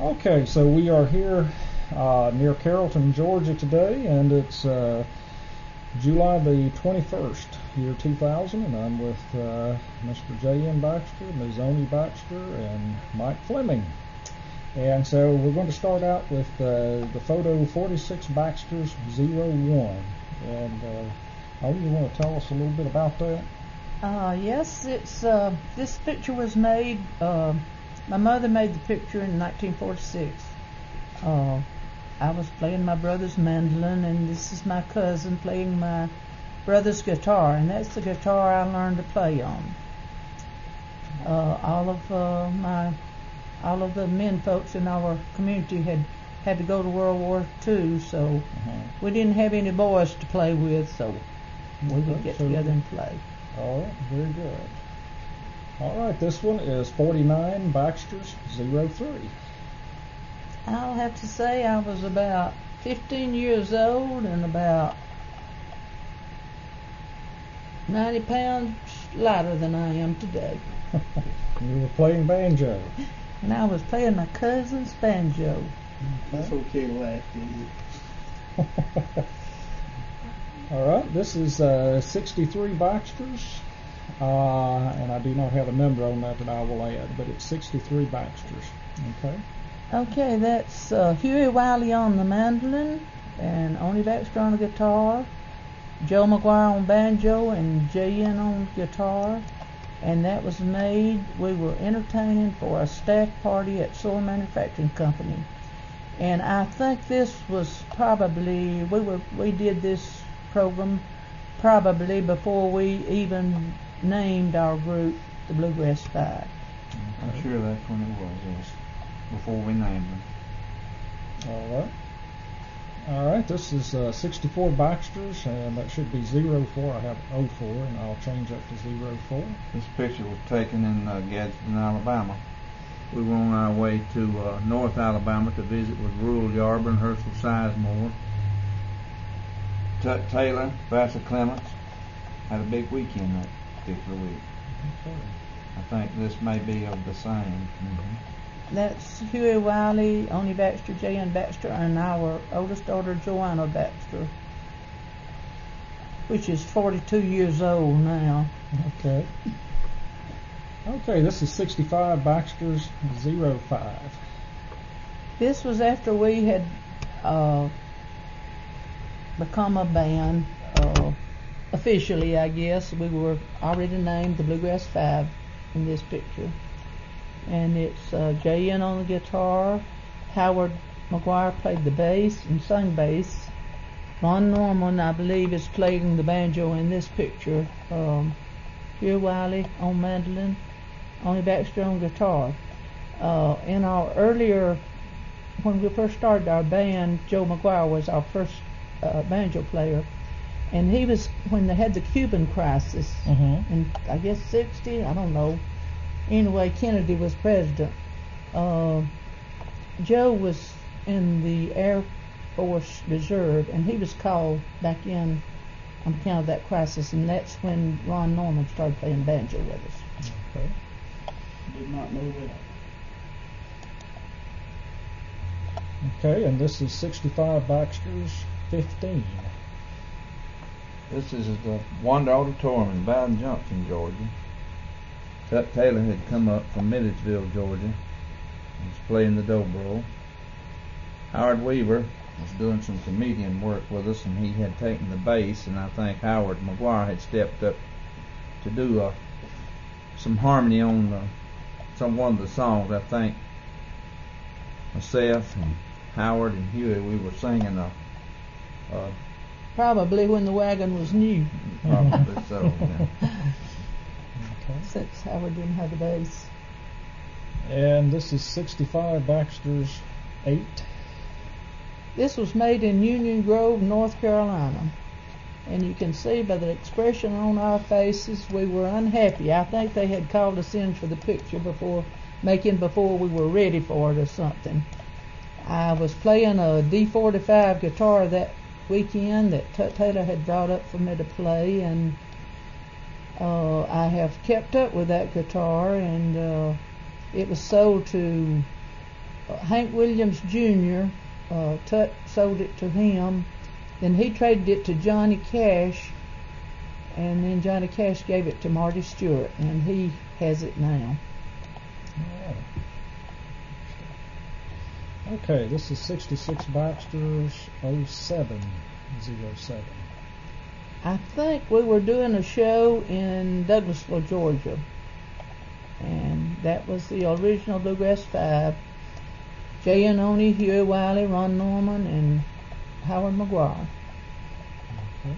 Okay, so we are here near Carrollton, Georgia today, and it's July the 21st, year 2000, and I'm with Mr. J.N. Baxter, Ms. Oni Baxter, and Mike Fleming. And so we're going to start out with the photo 46 Baxter's 01. And Oni, you want to tell us a little bit about that? Yes, it's this picture was made. My mother made the picture in 1946. I was playing my brother's mandolin, and this is my cousin playing my brother's guitar, and that's the guitar I learned to play on. All of the men folks in our community had to go to World War II, so we didn't have any boys to play with, so we would get together and play. All right, very good. All right, this one is 49 Baxter's 03. I'll have to say I was about 15 years old and about 90 pounds lighter than I am today. You were playing banjo. And I was playing my cousin's banjo. It's okay to laugh, All right, this is 63 Baxter's, and I do not have a number on that I will add, but it's 63 Baxter's. Okay. Okay, that's Huey Wiley on the mandolin, and Oni Baxter on the guitar, Joe McGuire on banjo, and J.N. on guitar. And that was made, we were entertaining for a staff party at Soar Manufacturing Company. And I think this was probably, we did this program probably before we even named our group the Bluegrass Five. I'm sure that's when it was, yes, before we named them. All right, this is 64 Baxter's, and that should be 04. I have 04, and I'll change that to 04. This picture was taken in Gadsden, Alabama. We were on our way to North Alabama to visit with Rural Yarber and Herschel Sizemore. Tut Taylor, Vassar Clements had a big weekend that particular week. Okay. I think this may be of the same. That's Huey Wiley, Oni Baxter, J.N. Baxter, and our oldest daughter, Joanna Baxter, which is 42 years old now. Okay. Okay, this is 65 Baxter's 05. This was after we had become a band, officially, I guess. We were already named the Bluegrass Five in this picture. And it's J.N. on the guitar, Howard McGuire played the bass and sang bass. Ron Norman, I believe, is playing the banjo in this picture. Huey Wiley on mandolin, Oni Baxter on guitar. In our earlier, when we first started our band, Joe McGuire was our first banjo player. And he was, when they had the Cuban crisis, in I guess 60, I don't know. Anyway, Kennedy was president. Joe was in the Air Force Reserve, and he was called back in on account of that crisis, and that's when Ron Norman started playing banjo with us. Okay. Did not know that. Okay, and this is 65 Baxter's 15. This is the Wanda Auditorium in Bowden Junction, Georgia. Tut Taylor had come up from Milledgeville, Georgia, and was playing the dobro. Howard Weaver was doing some comedian work with us, and he had taken the bass, and I think Howard McGuire had stepped up to do some harmony on one of the songs. I think myself and Howard and Huey, we were singing Probably when the wagon was new. Probably so, yeah. Okay. Since Howard didn't have the bass. And this is 65 Baxter's 8. This was made in Union Grove, North Carolina. And you can see by the expression on our faces, we were unhappy. I think they had called us in for the picture before we were ready for it or something. I was playing a D45 guitar that weekend that Tut Taylor had brought up for me to play, and I have kept up with that guitar, and it was sold to Hank Williams Jr. Sold it to him. Then he traded it to Johnny Cash, and then Johnny Cash gave it to Marty Stewart, and he has it now. Okay, this is 66 Baxter's 0707. I think we were doing a show in Douglasville, Georgia, and that was the original Bluegrass Five. J.N. Oney, Huey Wiley, Ron Norman, and Howard McGuire. Okay.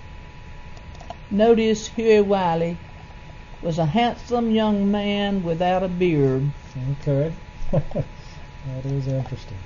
Notice Huey Wiley was a handsome young man without a beard. Okay. That is interesting.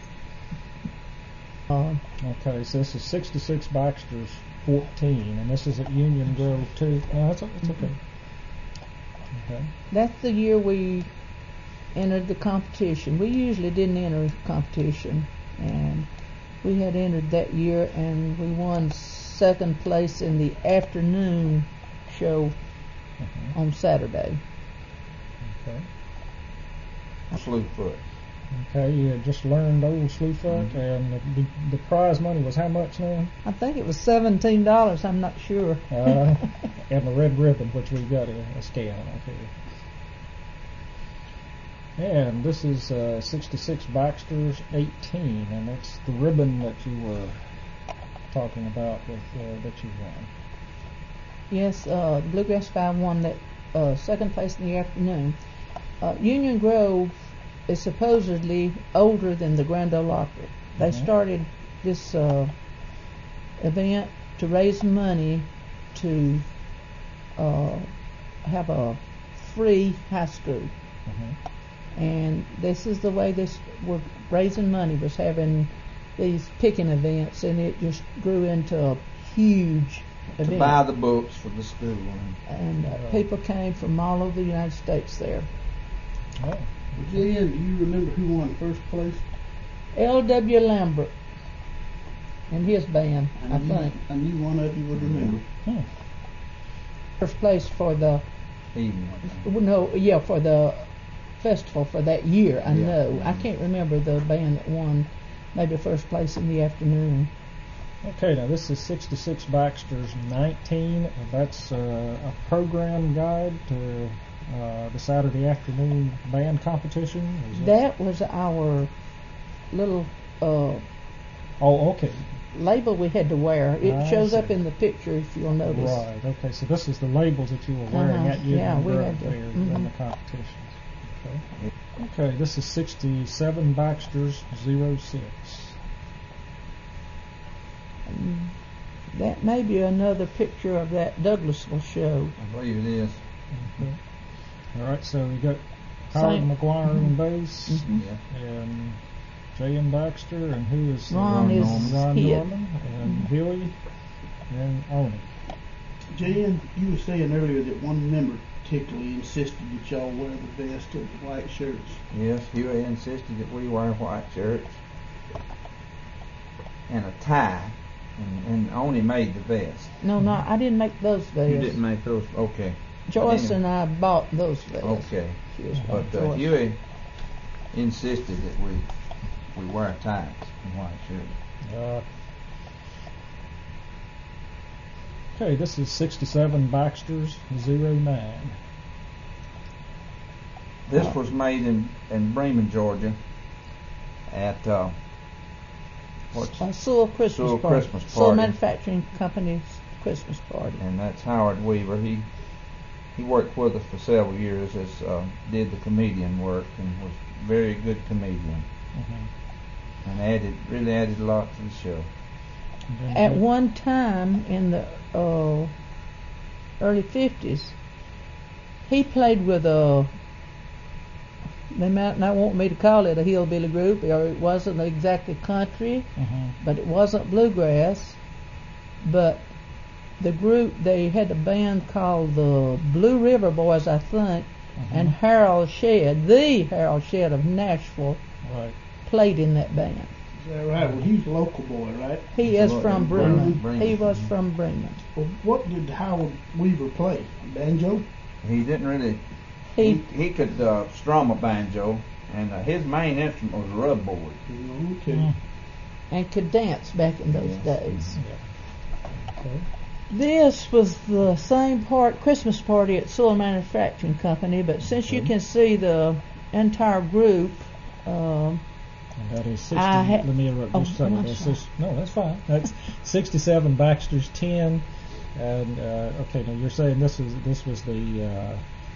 Okay, so this is 66 Baxter's 14, and this is at Union Grove too. No, it's okay. Okay. That's the year we entered the competition. We usually didn't enter the competition, and we had entered that year, and we won second place in the afternoon show on Saturday. Okay. Slewfoot. Okay, you had just learned old Slewfoot, and the prize money was how much now? I think it was $17. I'm not sure. And the red ribbon, which we've got a scan of here. And this is 66 Baxter's 18, and it's the ribbon that you were talking about with that you won. Yes, Bluegrass Five won that second place in the afternoon. Union Grove is supposedly older than the Grand Ole Opry. They started this event to raise money to have a free high school. And this is the way this were raising money, was having these picking events, and it just grew into a huge event. To buy the books for the school. And people came from all over the United States there. Oh. Jan, do you remember who won first place? L.W. Lambert and his band, I think. I knew one of you would remember. First place for the for the festival for that year. I know. I can't remember the band that won. Maybe first place in the afternoon. Okay, now this is 66 Baxter's 19, and that's a program guide to the Saturday afternoon band competition. That was our little okay. label we had to wear. It shows up in the picture if you'll notice. Right, okay, so this is the labels that you were wearing at Union we Grove had to, there in the competitions. Okay, this is 67 Baxter's 06. That may be another picture of that Douglasville show. I believe it is. Okay. All right, so we got Howard McGuire on bass, and J.M. Baxter, and who is Ron Norman, and Huey, and Oney. Jan, you were saying earlier that one member particularly insisted that y'all wear the vest and the white shirts. Yes, Huey insisted that we wear white shirts and a tie, and Oney made the vest. No, I didn't make those vests. You didn't make those? Okay. Joyce and I bought those vests. Okay. But Huey insisted that we wear ties and white shirts. Okay, this is 67 Baxter's 09. This was made in Bremen, Georgia, at Sewell Christmas Sewell Party. Christmas Sewell Party. Manufacturing Company's Christmas party. And that's Howard Weaver. He worked with us for several years, as did the comedian work, and was a very good comedian, and really added a lot to the show. At one time in the early 50s, he played with they might not want me to call it a hillbilly group, or it wasn't exactly country, but it wasn't bluegrass. But the group, they had a band called the Blue River Boys, I think, and Harold Shedd, the Harold Shedd of Nashville, played in that band. Is that right? Well, he's a local boy, right? He is from Bremen. Bremen. He was from Bremen. Well, what did Howard Weaver play? Banjo? He didn't really. He could strum a banjo, And his main instrument was a rub board. Okay. And could dance back in those Yes. days. Okay. This was the same Christmas party at Sewell Manufacturing Company, but since you Okay. can see the entire group, And that is 60. I ha- Let me interrupt just a oh, second. I'm That's sorry. no, that's fine. That's 67. Baxter's 10. And okay, now you're saying this was the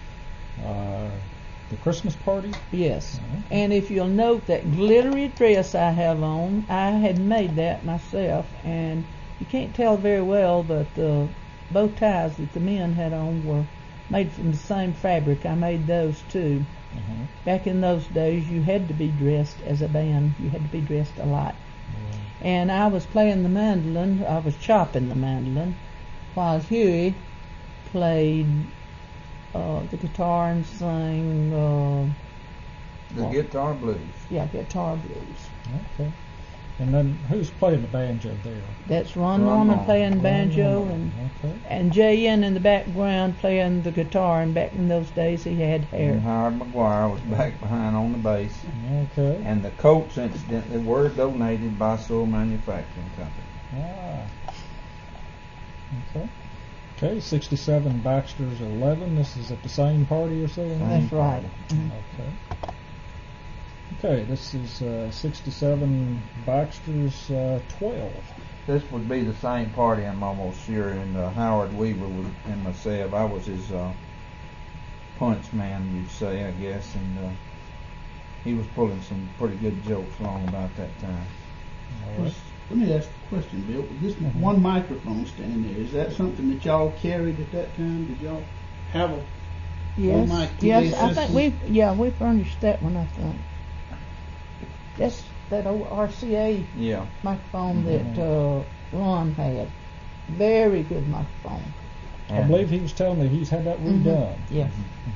Christmas party? yes. Mhm. And if you'll note that glittery dress I have on, I had made that myself, and you can't tell very well, but the bow ties that the men had on were made from the same fabric. I made those too. Uh-huh. Back in those days, you had to be dressed as a band. You had to be dressed a lot. And I was playing the mandolin. I was chopping the mandolin, while Huey played the guitar and sang, The guitar blues. guitar blues. Okay. And then who's playing the banjo there? That's Ron Ron Norman Norman. playing banjo, Ron and Norman. Okay. and J.N. in the background playing the guitar. And back in those days, he had And hair. Howard McGuire was back behind on the bass. Okay. And the coats, incidentally, were donated by Sewell Manufacturing Company. Ah. Okay. Okay, 67 Baxter's 11. This is at the same party you're saying? Same. That's right. Okay. Okay, this is 67 Baxter's 12. This would be the same party, I'm almost sure, and Howard Weaver and myself. I was his punch man, you'd say, I guess, and he was pulling some pretty good jokes along about that time. All right. Let me ask a question, Bill. This Mhm. one microphone standing there, is that something that y'all carried at that time? Did y'all have a Yes, mic yes. PA I think system? we furnished that one. I think that's that old RCA Yeah. microphone Mhm. that Ron had. Very good microphone. I And believe he was telling me he's had that redone. Yes.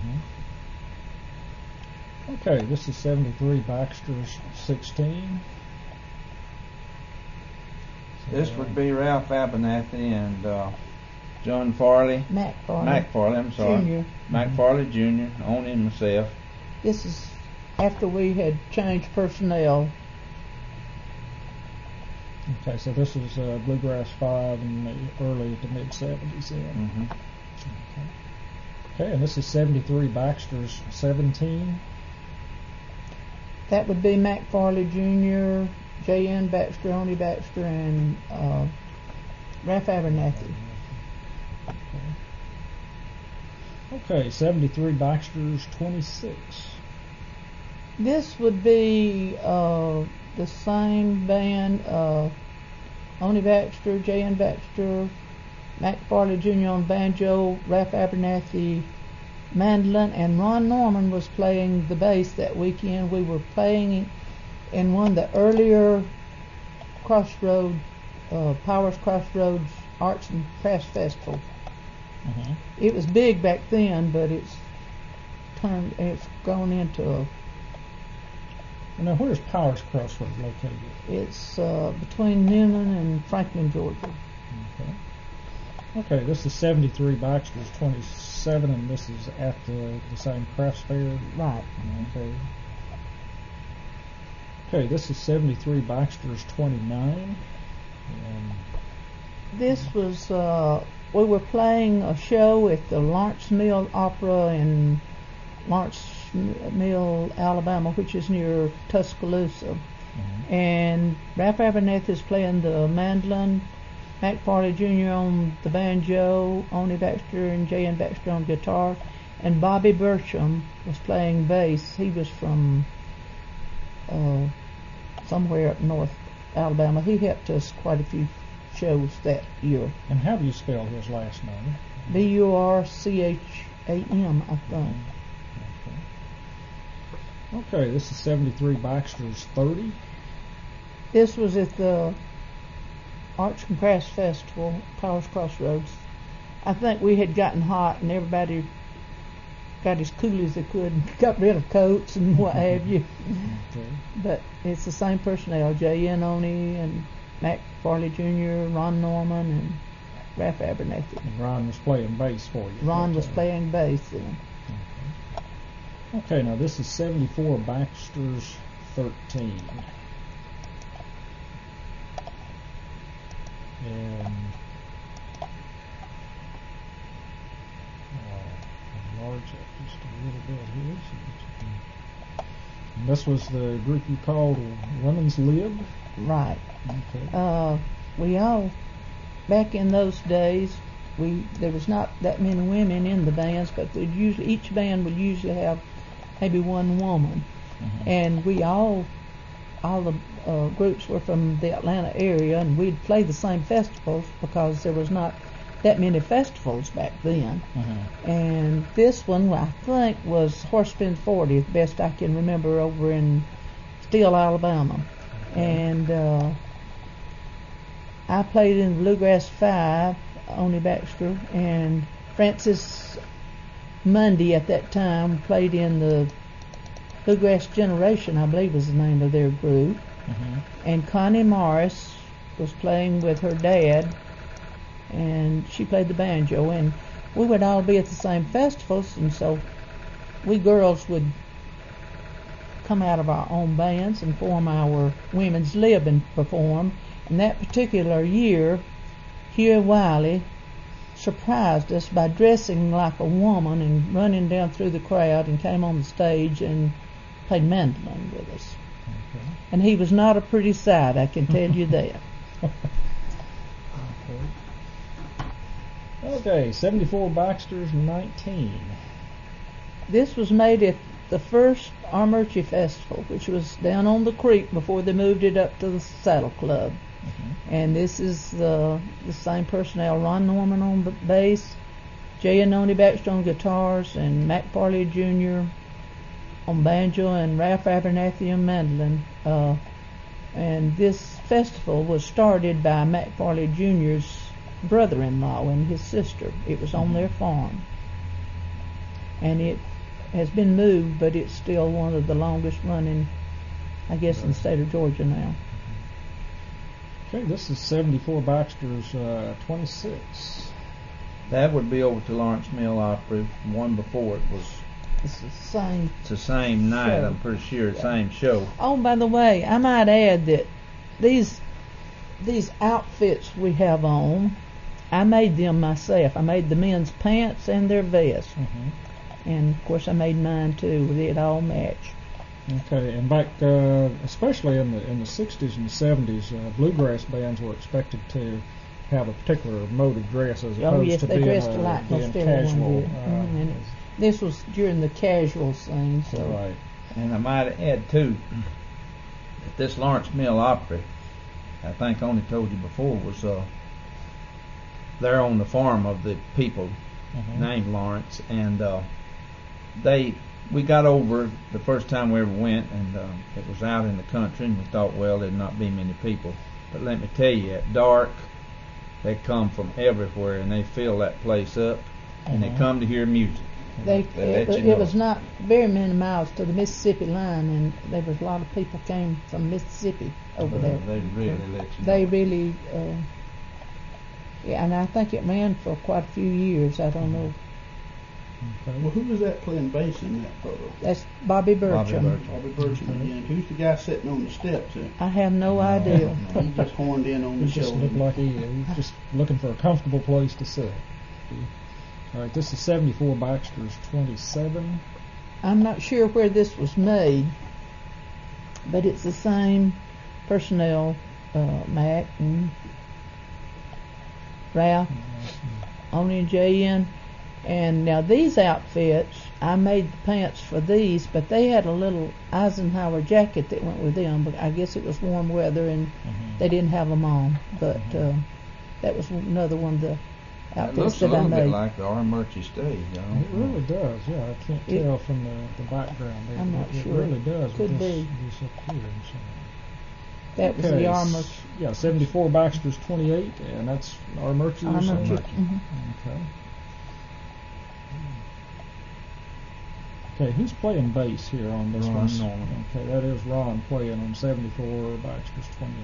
Okay, this is 73 Baxter's 16. this would be Ralph Abernathy and John Farley. Mac Farley. Mac Farley, I'm sorry. Jr. Mac Farley Jr., Only and myself. This is after we had changed personnel. Okay, so this is Bluegrass 5 in the early to mid 70s then. Mm-hmm. Okay, and this is 73 Baxter's 17. That would be Mac Farley Jr., J.N. Baxter, Oni Baxter, and Ralph Abernathy. Okay, 73 Baxter's 26. This would be the same band, Oni Baxter, J.N. Baxter, Mac Farley Jr. on banjo, Ralph Abernathy mandolin, and Ron Norman was playing the bass that weekend. We were playing in one of the earlier Powers Crossroads Arts and Crafts Festival. Uh-huh. It was big back then, but it's gone into Now, where's Powers Crossroads located? it's between Newman and Franklin, Georgia. Okay. Okay, this is 73 Baxter's 27, and this is at the same crafts fair. Right. Okay. Okay, this is 73 Baxter's 29. And This was we were playing a show at the Lawrence Mill Opera in Lawrence Mill, Alabama, which is near Tuscaloosa. And Ralph Abernathy is playing the mandolin, Mac Farley Jr. on the banjo, Oni Baxter and J.N. Baxter on guitar, and Bobby Burcham was playing bass. He was from somewhere up north Alabama. He helped us quite a few shows that year. And how do you spell his last name? Burcham, I think. Okay, this is 73 Baxter's 30. This was at the Arts and Crafts Festival, Powers Crossroads. I think we had gotten hot and everybody got as cool as they could and got rid of coats and what have you. Okay. But it's the same personnel, J.N. Oni and Mac Farley Jr., Ron Norman, and Ralph Abernathy. And Ron was playing bass for you. Ron was Okay. playing bass then. Okay, now this is 74 Baxter's 13. And enlarge that just a little bit here so that you can. And this was the group you called Women's Lib? Right. Okay. We all, back in those days, there was not that many women in the bands, but each band would usually have maybe one woman. Mm-hmm. And we all the groups were from the Atlanta area, and we'd play the same festivals because there was not that many festivals back then. Mm-hmm. And this one, I think, was Horsepin 40, the best I can remember, over in Steele, Alabama. Okay. And I played in the Bluegrass 5, Oni Baxter, and Francis Mundy at that time played in the Bluegrass Generation, I believe was the name of their group. Mm-hmm. And Connie Morris was playing with her dad, and she played the banjo. And we would all be at the same festivals, and so we girls would come out of our own bands and form our Women's Lib and perform. And that particular year, Hugh Wiley surprised us by dressing like a woman and running down through the crowd and came on the stage and played mandolin with us. Okay. And he was not a pretty sight, I can tell you that. Okay, 74 Baxter's 19. This was made at the first Armurchie Festival, which was down on the creek before they moved it up to the Saddle Club. Mm-hmm. And this is the same personnel: Ron Norman on the bass, Jay and Oni Baxter on guitars, and Mac Farley Jr. on banjo, and Ralph Abernathy on mandolin. And this festival was started by Mac Farley Jr.'s brother-in-law and his sister. It was on their farm. And it has been moved, but it's still one of the longest running, I guess, in the state of Georgia now. Okay, this is 74 Baxter's 26. That would be over to Lawrence Mill Opry. One before it was. It's the same. It's the same night. Show. I'm pretty sure. Yeah. Same show. Oh, by the way, I might add that these outfits we have on, I made them myself. I made the men's pants and their vests. Mm-hmm. And, of course, I made mine, too. They'd all match. Okay, and back, especially in the 60s and the 70s, bluegrass bands were expected to have a particular mode of dress as opposed Oh, yes, to they being, dressed alike. being Most everyone casual. did. And this was during the casual scene, so. Right. And I might add too that this Lawrence Mill Opry, I think I only told you before, was there on the farm of the people Mm-hmm. named Lawrence, and we got over the first time we ever went, and it was out in the country, and we thought, well, there'd not be many people. But let me tell you, at dark, they come from everywhere, and they fill that place up, and they Mhm. come to hear music. It was not very many miles to the Mississippi line, and there was a lot of people came from Mississippi over there. They really let you They know. really, yeah, and I think it ran for quite a few years. I don't know. Okay. Well, who was that playing bass in that photo? That's Bobby Burcham. Burcham. Bobby Burcham again. Who's the guy sitting on the steps? I have no idea. He just horned in on the He just shoulder. looked like he was just looking for a comfortable place to sit. All right, this is 74 Baxter's 27. I'm not sure where this was made, but it's the same personnel, Mac and Ralph, Oni and J.N. And now these outfits, I made the pants for these, but they had a little Eisenhower jacket that went with them. But I guess it was warm weather and they didn't have them on. But that was another one of the It outfits looks a that I little bit made. like the Armurchie stage. It really does, yeah. I can't It- tell from the background. I'm not it sure. really does. Could with this, be. this up here. So. That was Okay, the Armurchie. Yeah, 74 Baxter's 28, and that's Armurchie. or something? Armurchie. Okay. Okay, who's playing bass here on this Ron one? Norman. Okay, that is Ron playing on 74 Baxter's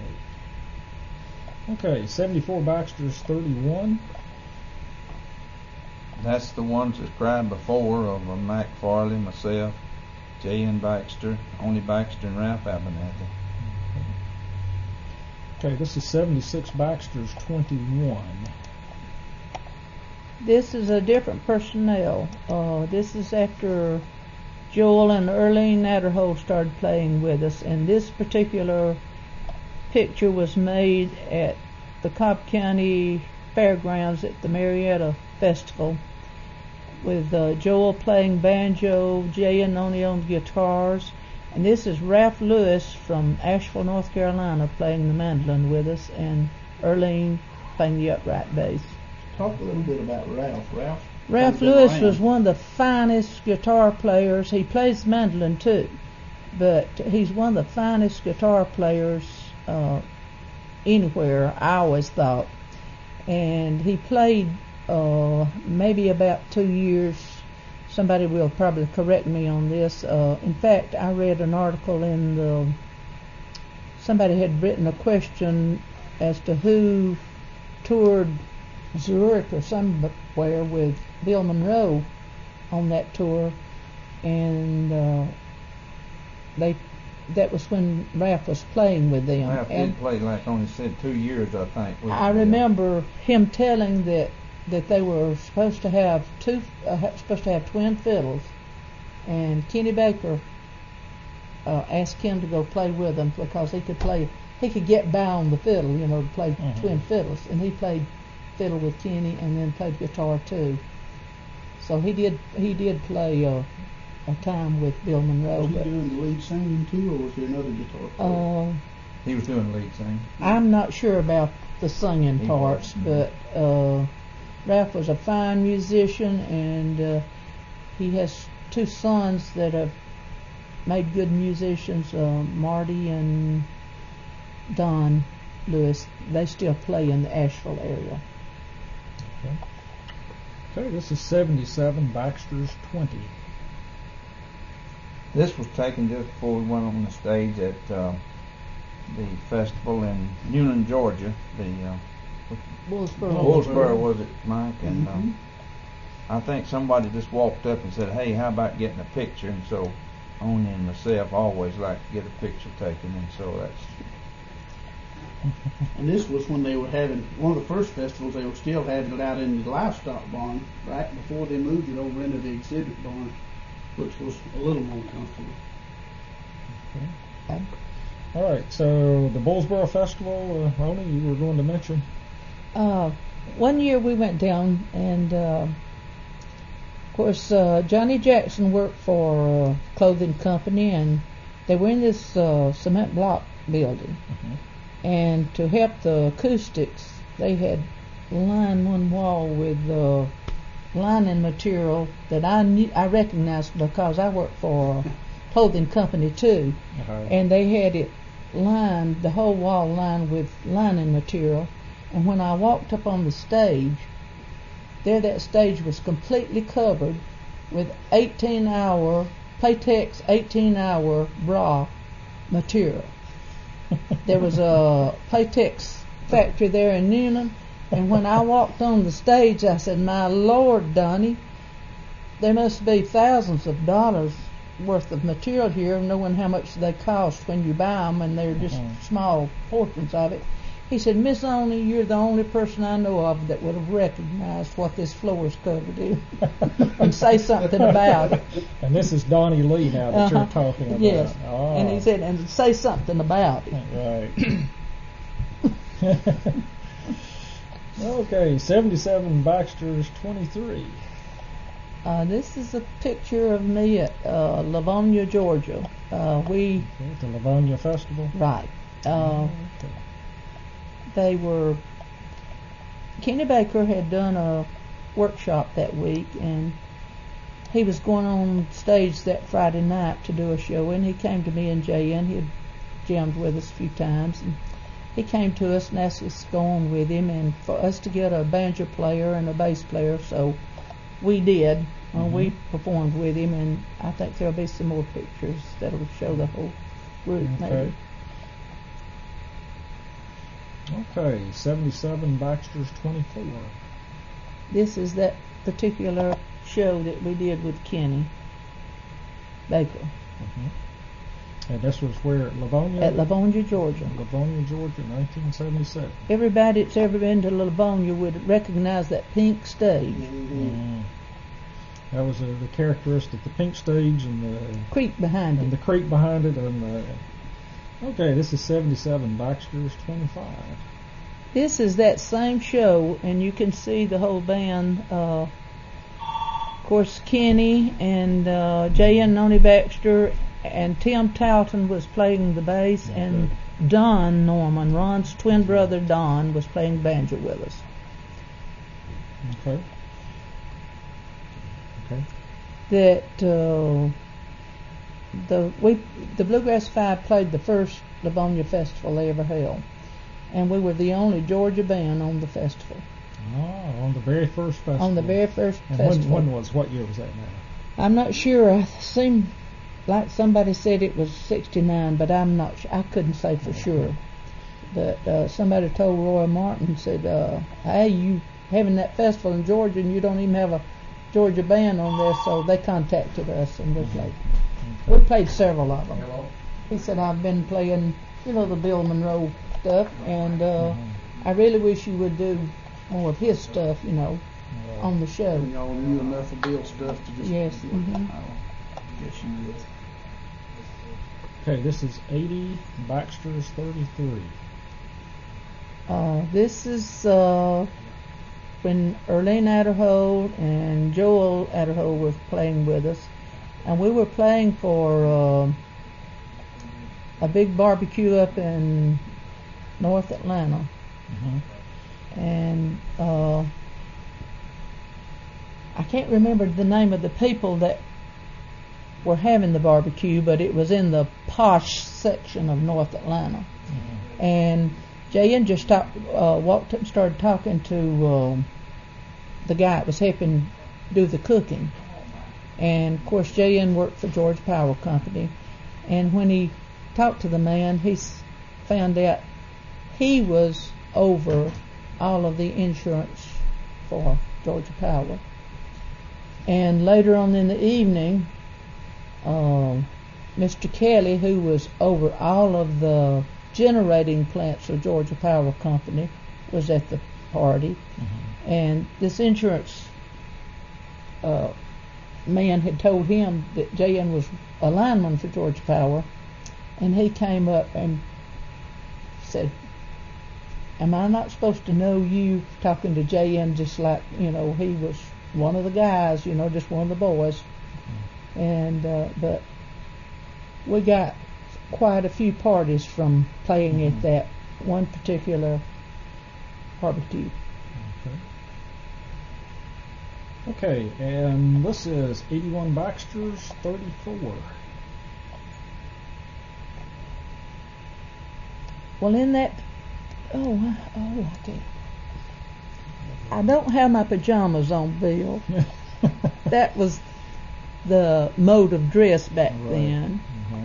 28. Okay, 74 Baxter's 31. That's the ones described before of Mac Farley, myself, J.N. Baxter, only Baxter and Ralph Abernathy. Okay, this is 76 Baxter's 21. This is a different personnel. This is after Joel and Earlene Natterhold started playing with us, and this particular picture was made at the Cobb County Fairgrounds at the Marietta Festival, with Joel playing banjo, Jay and Noni on guitars, and this is Ralph Lewis from Asheville, North Carolina, playing the mandolin with us, and Earlene playing the upright bass. Talk a little bit about Ralph. Ralph Lewis was one of the finest guitar players. He plays mandolin too, but he's one of the finest guitar players anywhere, I always thought. And he played maybe about 2 years. Somebody will probably correct me on this. In fact, I read an article in somebody had written a question as to who toured Zurich or somewhere with Bill Monroe on that tour, and that was when Ralph was playing with them. Ralph did play, like only said, 2 years, I think. I remember him telling that they were supposed to have twin fiddles, and Kenny Baker asked him to go play with them because he could get by on the fiddle, to play twin fiddles, and he played fiddle with Kenny and then played guitar too. So he did play a time with Bill Monroe. Was he doing the lead singing too, or was there another guitar player? He was doing lead singing. I'm not sure about the singing parts, but Ralph was a fine musician, and he has 2 sons that have made good musicians, Marty and Don Lewis. They still play in the Asheville area. Okay, this is 77 Baxter's 20. This was taken just before we went on the stage at the festival in Newnan, Georgia. Woolsboro, was it, Mike? And I think somebody just walked up and said, "Hey, how about getting a picture?" And so Oni and myself always like to get a picture taken, and so that's. And this was when they were having one of the first festivals. They were still having it out in the livestock barn right before they moved it over into the exhibit barn, which was a little more comfortable. Okay. All right, so the Bullsboro Festival, Oni, you were going to mention? One year we went down, and of course Johnny Jackson worked for a clothing company, and they were in this cement block building. And to help the acoustics, they had lined one wall with lining material that I recognized because I worked for a clothing company too. And they had it lined, the whole wall lined with lining material. And when I walked up on the stage, that stage was completely covered with 18-hour Playtex 18-hour bra material. There was a Playtex factory there in Newnan, and when I walked on the stage, I said, "My Lord, Donnie, there must be thousands of dollars worth of material here, knowing how much they cost when you buy them, and they're just small portions of it." He said, "Miss Oni, you're the only person I know of that would have recognized what this floor is covered in and say something about it." And this is Donnie Lee now that you're talking about. Yes. Oh. And he said, "And say something about it." Right. Okay, 77 Baxter's 23. This is a picture of me at Livonia, Georgia. At the Livonia Festival? Right. Okay. Kenny Baker had done a workshop that week, and he was going on stage that Friday night to do a show, and he came to me and J.N. He had jammed with us a few times, and he came to us and asked us to go on with him and for us to get a banjo player and a bass player, so we did. We performed with him, and I think there'll be some more pictures that'll show the whole group maybe. Okay, 77 Baxter's 24. This is that particular show that we did with Kenny Baker. And this was where at Livonia? At Livonia, Georgia. Livonia, Georgia, 1977. Everybody that's ever been to Livonia would recognize that pink stage. That was the characteristic, the pink stage and the Creek behind and it. the creek behind it. And okay, this is 77. Baxter's 25. This is that same show, and you can see the whole band. Of course, Kenny and J.N. Noni Baxter and Tim Talton was playing the bass, and Don Norman, Ron's twin brother Don, was playing banjo with us. Okay. That the Bluegrass Five played the first Livonia festival they ever held, and we were the only Georgia band on the festival. Oh, on the very first festival. On the very first and festival. What year was that now? I'm not sure. I seem like somebody said it was 69, but I'm not sure. I couldn't say for sure. But somebody told Roy Martin, said, hey, you having that festival in Georgia and you don't even have a Georgia band on there, so they contacted us and we played. We played several of them. He said, I've been playing, the Bill Monroe stuff, and I really wish you would do more of his stuff, on the show. Y'all knew enough of Bill's stuff to just... Yes. Yes, you would. Okay, this is 80, Baxter's 33. This is when Erlene Adderhold and Joel Adderhold were playing with us, and we were playing for a big barbecue up in North Atlanta. And I can't remember the name of the people that were having the barbecue, but it was in the posh section of North Atlanta. And J.N. just walked up and started talking to the guy that was helping do the cooking. And of course J.N. worked for George Power Company, and when he talked to the man, he found out he was over all of the insurance for Georgia Power. And later on in the evening, Mr. Kelly, who was over all of the generating plants for Georgia Power Company, was at the party. And this insurance man had told him that J.N. was a lineman for Georgia Power, and he came up and said, am I not supposed to know you, talking to J.N. just like, he was one of the guys, just one of the boys. And but we got quite a few parties from playing at that one particular barbecue. Okay, and this is 81 Baxter's 34. Well, in that, okay. I don't have my pajamas on, Bill. That was the mode of dress back then.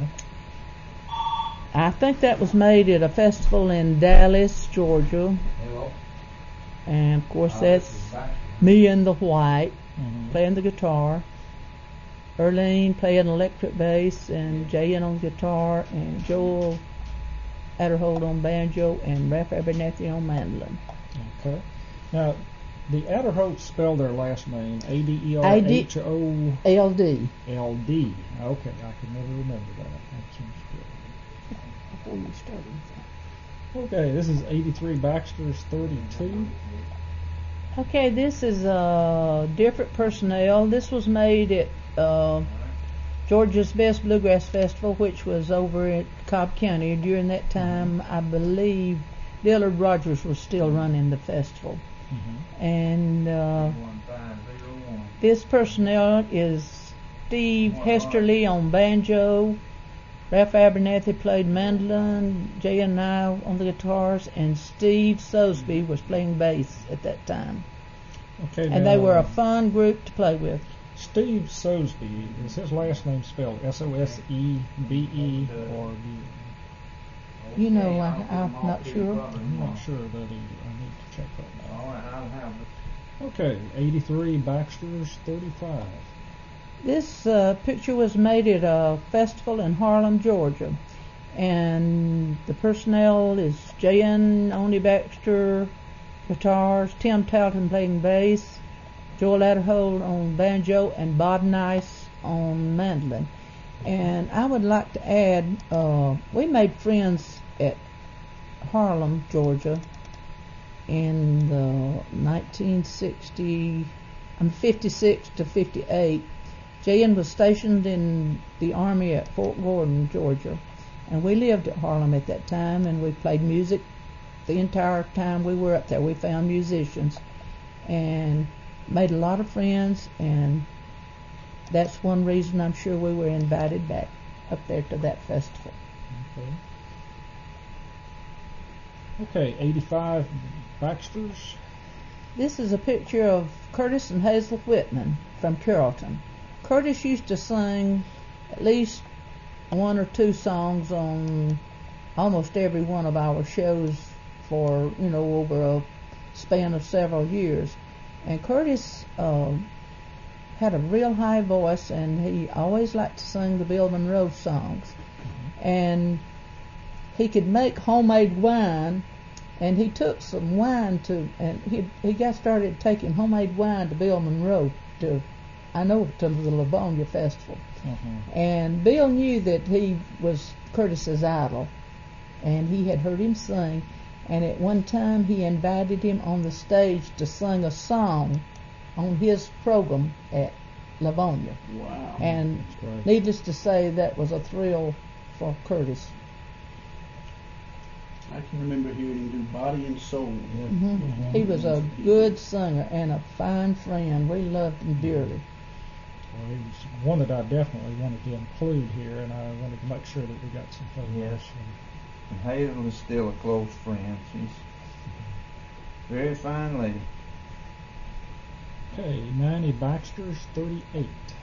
I think that was made at a festival in Dallas, Georgia. And of course that's me in the white, playing the guitar. Erlene playing electric bass, and J.N. on guitar, and Joel Adderhold on banjo, and Ralph Abernathy on mandolin. Okay. Now, the Adderholds spell their last name Aderho L.D. L.D. Okay, I could never remember that. That seems good. Before you started. Okay, this is 83 Baxter's 32. Okay, this is different personnel. This was made at Georgia's Best Bluegrass Festival, which was over at Cobb County. During that time, I believe Dillard Rogers was still running the festival. And this personnel is Steve Hesterly on banjo, Ralph Abernathy played mandolin, Jay and I on the guitars, and Steve Sosby was playing bass at that time. Okay, and they were a fun group to play with. Steve Sosby, is his last name spelled S-O-S-E-B-E or D? You know, I'm not sure. I'm not sure that I need to check that out. Okay, 83 Baxter's 35. This picture was made at a festival in Harlem, Georgia. And the personnel is J.N. Oni Baxter, guitars, Tim Talton playing bass, Joel Adderhold on banjo, and Bob Nice on mandolin. And I would like to add, we made friends at Harlem, Georgia in the 56 to 58. J.N. was stationed in the Army at Fort Gordon, Georgia. And we lived at Harlem at that time, and we played music the entire time we were up there. We found musicians and made a lot of friends, and that's one reason I'm sure we were invited back up there to that festival. Okay, 85 Baxters. This is a picture of Curtis and Hazel Whitman from Carrollton. Curtis used to sing at least one or two songs on almost every one of our shows for, over a span of several years. And Curtis had a real high voice, and he always liked to sing the Bill Monroe songs. And he could make homemade wine, and he took some wine and he got started taking homemade wine to Bill Monroe to the Livonia Festival. And Bill knew that he was Curtis's idol, and he had heard him sing, and at one time he invited him on the stage to sing a song on his program at Livonia. Wow. And needless to say, that was a thrill for Curtis. I can remember hearing him do Body and Soul. He was a good singer and a fine friend. We loved him dearly. Well, he was one that I definitely wanted to include here, and I wanted to make sure that we got some photos. Yes. And Hazel is still a close friend. She's a very fine lady. Okay, 90 Baxters, 38.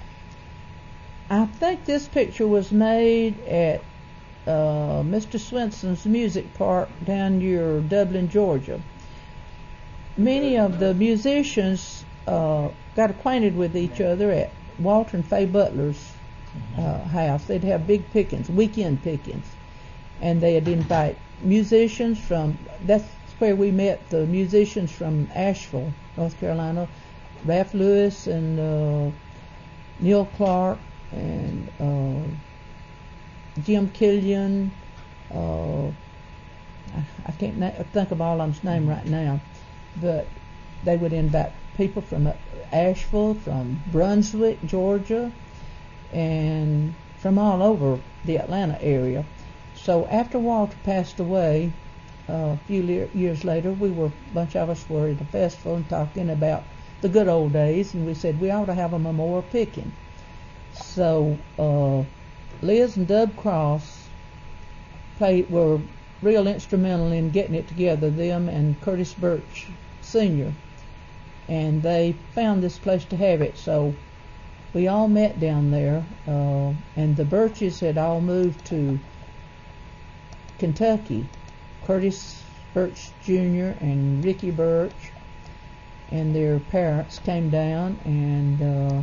I think this picture was made at Mr. Swenson's Music Park down near Dublin, Georgia. Many of the musicians got acquainted with each other at Walter and Fay Butler's house. They'd have big pickings, weekend pickings, and they'd invite musicians from, that's where we met the musicians from Asheville, North Carolina, Ralph Lewis and Neil Clark and Jim Killian. I can't think of all of them's name right now, but they would invite people from Asheville, from Brunswick, Georgia, and from all over the Atlanta area. So after Walter passed away, a few years later, a bunch of us were at a festival and talking about the good old days, and we said we ought to have a memorial picking. So Liz and Dub Cross were real instrumental in getting it together, them and Curtis Birch Sr., and they found this place to have it. So we all met down there, and the Birches had all moved to Kentucky. Curtis Birch Jr. and Ricky Birch and their parents came down, and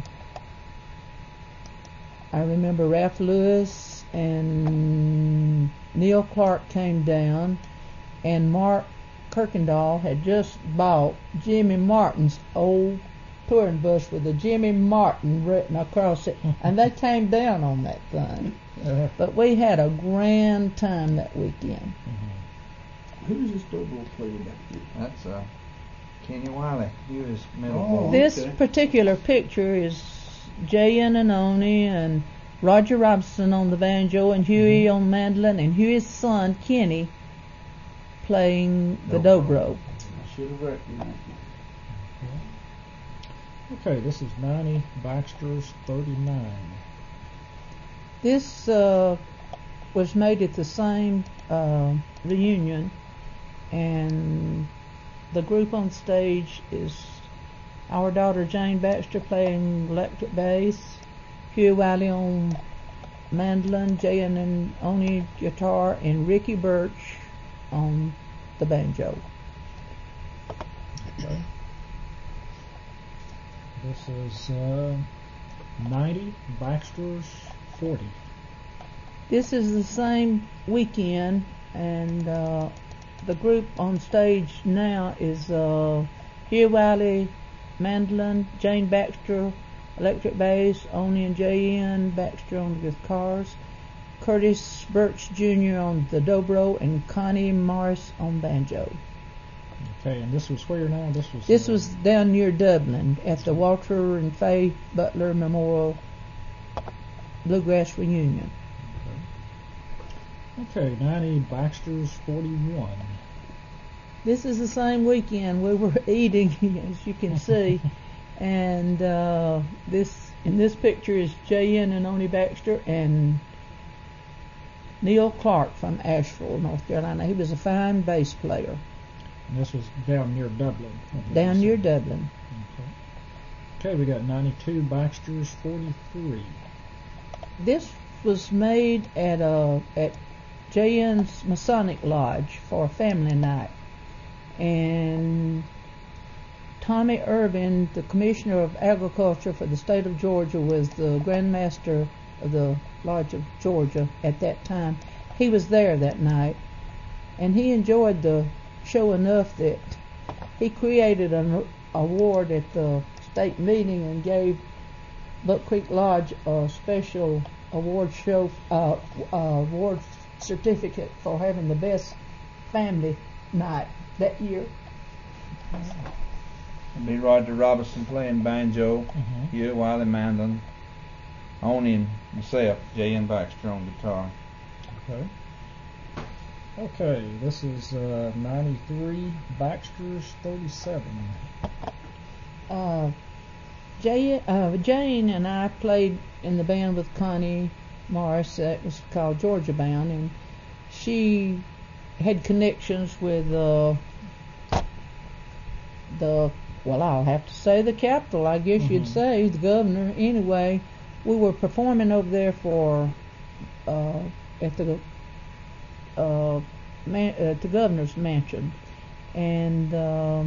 I remember Ralph Lewis and Neil Clark came down, and Mark Kirkendall had just bought Jimmy Martin's old touring bus with a Jimmy Martin written across it, and they came down on that thing. But we had a grand time that weekend. Who does this dobro player back there? That's Kenny Wiley. He was middle Oh, ball. This okay. particular picture is J.N. Anoni and Roger Robinson on the banjo and Huey on mandolin, and Huey's son Kenny playing the dobro. I should have recognized it. Okay, this is 90 Baxters, 39. This was made at the same reunion, and the group on stage is our daughter Jane Baxter playing electric bass, Huey Wiley on mandolin, J.N. and Oni guitar, and Ricky Birch on the banjo. Okay. This is 90, Baxter's 40. This is the same weekend, and the group on stage now is Hugh Wiley, mandolin, Jane Baxter, electric bass, Oni and J.N. Baxter on the guitars, Curtis Birch Jr. on the dobro, and Connie Morris on banjo. Okay, and this was where now? This was down near Dublin at the Walter and Faye Butler Memorial Bluegrass Reunion. Okay, 90, Baxter's 41. This is the same weekend we were eating, as you can see, and in this picture is J.N. and Oni Baxter and Neil Clark from Asheville, North Carolina. He was a fine bass player. And this was down near Dublin. Down near Dublin. Okay, we got 92, Baxter's 43. This was made at J.N.'s Masonic Lodge for a family night. And Tommy Irvin, the Commissioner of Agriculture for the state of Georgia, was the Grand Master of the Lodge of Georgia at that time. He was there that night, and he enjoyed the show enough that he created an award at the state meeting and gave Buck Creek Lodge a special award certificate for having the best family night that year. It'd be Roger Robinson playing banjo, Mhm. Hugh Wiley mandolin, Oni and myself, J.N. Baxter on guitar. Okay. Okay, this is 93, Baxter's 37. Jane and I played in the band with Connie Morris. That was called Georgia Band, and she had connections with I'll have to say the capital, I guess you'd say, the governor. Anyway, we were performing over there for at the governor's mansion, and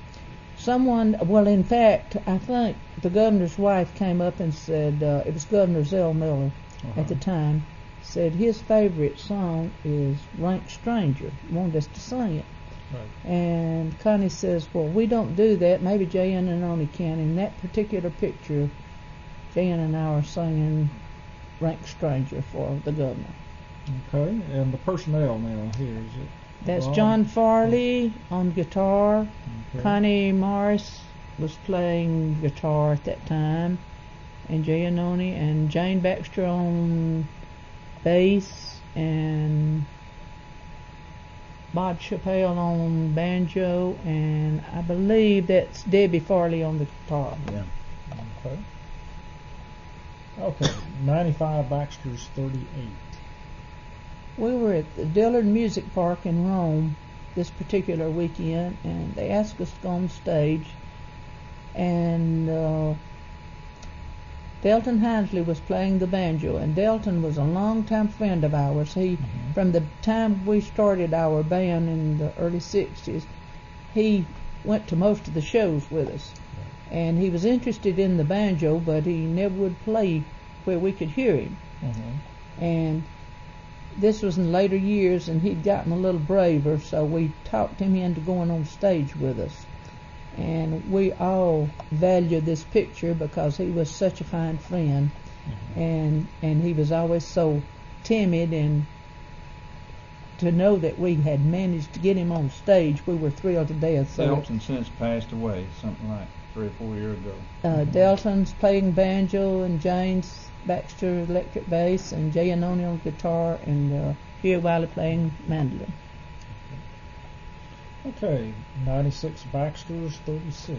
in fact, I think the governor's wife came up and said, it was Governor Zell Miller at the time, said his favorite song is Rank Stranger, wanted us to sing it. Right. And Connie says, well, we don't do that, maybe J.N. and Oni can. In that particular picture, J.N. and I are singing Rank Stranger for the governor. Okay, and the personnel now here, is it? That's Bob? John Farley on guitar. Okay. Connie Morris was playing guitar at that time, and J.N. Oni, and Jane Baxter on bass, and Bob Chappelle on banjo, and I believe that's Debbie Farley on the guitar. Yeah. Okay. Okay, 95, Baxter's 38. We were at the Dillard Music Park in Rome this particular weekend, and they asked us to go on stage, and Delton Hinesley was playing the banjo, and Delton was a long-time friend of ours. He, from the time we started our band in the early 60s, he went to most of the shows with us, and he was interested in the banjo, but he never would play where we could hear him. And this was in later years, and he'd gotten a little braver, so we talked him into going on stage with us. And we all valued this picture because he was such a fine friend, and he was always so timid, and to know that we had managed to get him on stage, we were thrilled to death. So Delton since passed away, something like 3 or 4 years ago. Delton's playing banjo, and James Baxter electric bass, and J.N. Oni on guitar, and Hugh Wiley playing mandolin. Okay, 96, Baxter's 36.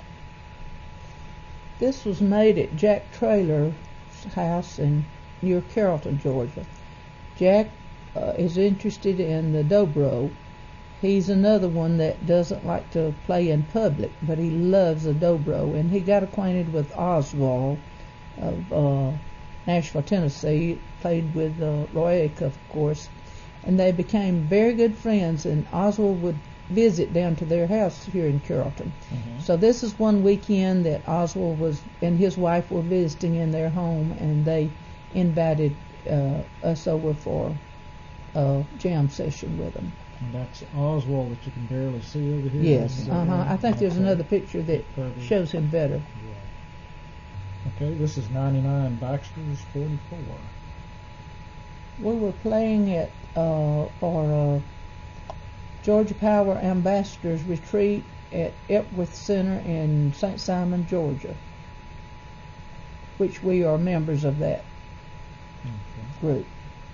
This was made at Jack Traylor's house near Carrollton, Georgia. Jack is interested in the dobro. He's another one that doesn't like to play in public, but he loves the dobro, and he got acquainted with Oswald of Nashville, Tennessee. Played with Roy Acuff, of course, and they became very good friends, and Oswald would visit down to their house here in Carrollton. Mhm. So this is one weekend that Oswald and his wife were visiting in their home, and they invited us over for a jam session with them. And that's Oswald that you can barely see over here. Yes, Is that right? I think there's Okay. another picture that Further. shows him better. Okay, this is 99 Baxter's 44. We were playing at for Georgia Power Ambassadors Retreat at Epworth Center in St. Simon, Georgia, which we are members of that group.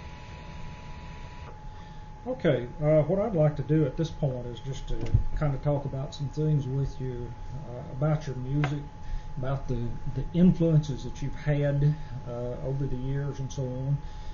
Okay, what I'd like to do at this point is just to kind of talk about some things with you about your music, about the influences that you've had over the years and so on.